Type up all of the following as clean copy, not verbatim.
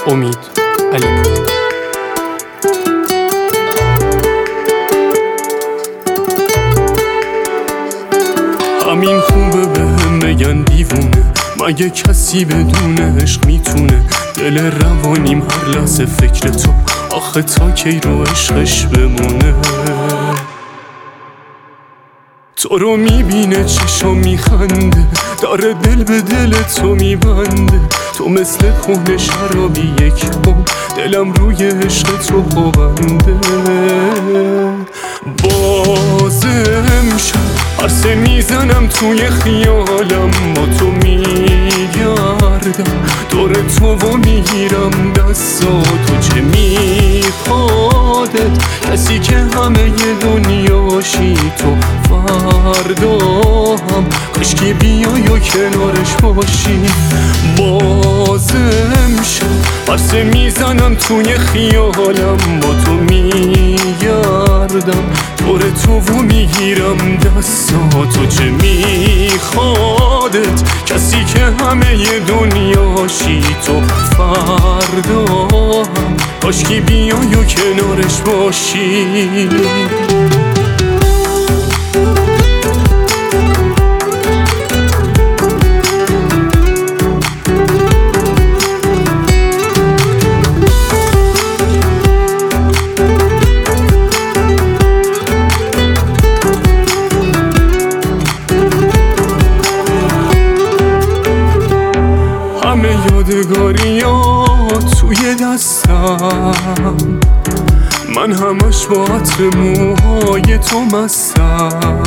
امید علیپور. همین خوبه بهم میگن دیوونه، مگه کسی بدون عشق میتونه دل روانیم هر لحظه فکر تو، آخه تا کی رو عشقش بمونه. تو رو میبینه چشم میخنده، داره دل به دل تو میبنده، تو مثل کهنه شرابی یک هم، دلم روی عشق تو پابنده. بازم شب عرصه میزنم توی خیالم، با تو میگردم دور تو و میگیرم دستاتو، چه میخوادت کسی که همه دنیاشی تو، فردا هم کاشکی بیای و کنارش باشی. بازم شب عرصه میزنم توی خیالم، با تو میگردم دور تو و میگیرم دستاتو، چه میخوادت کسی که همه دنیاشی تو، فردا هم کاشکی بیای و کنارش باشی. همه یادگاریات توی دستم، من همش با عطر موهای تو مستم.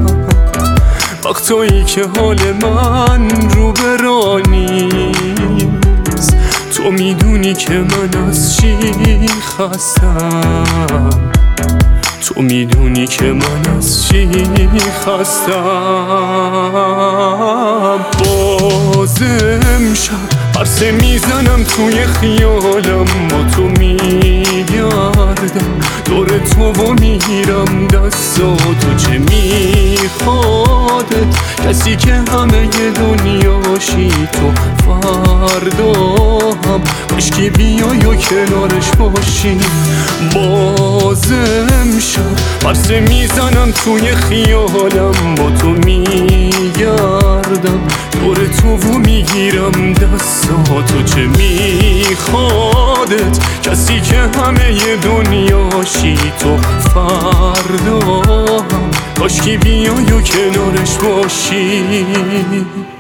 وقتایی که حال من رو به راه نیست، تو میدونی که من از چی خستم، تو میدونی که من از چی خستم. بازم شب عرصه میزنم توی خیالم، با تو میگردم دور تو و میگیرم دستاتو، چه میخوادت کسی که همه دنیاشی تو، فردا هم کاشکی بیای و کنارش باشی. بازم شب عرصه میزنم توی خیالم، با تو میگردم دور تو و میگیرم دستاتو، چه میخوادت کسی که همه دنیاشی تو، فردا هم کاشکی بیای و کنارش باشی.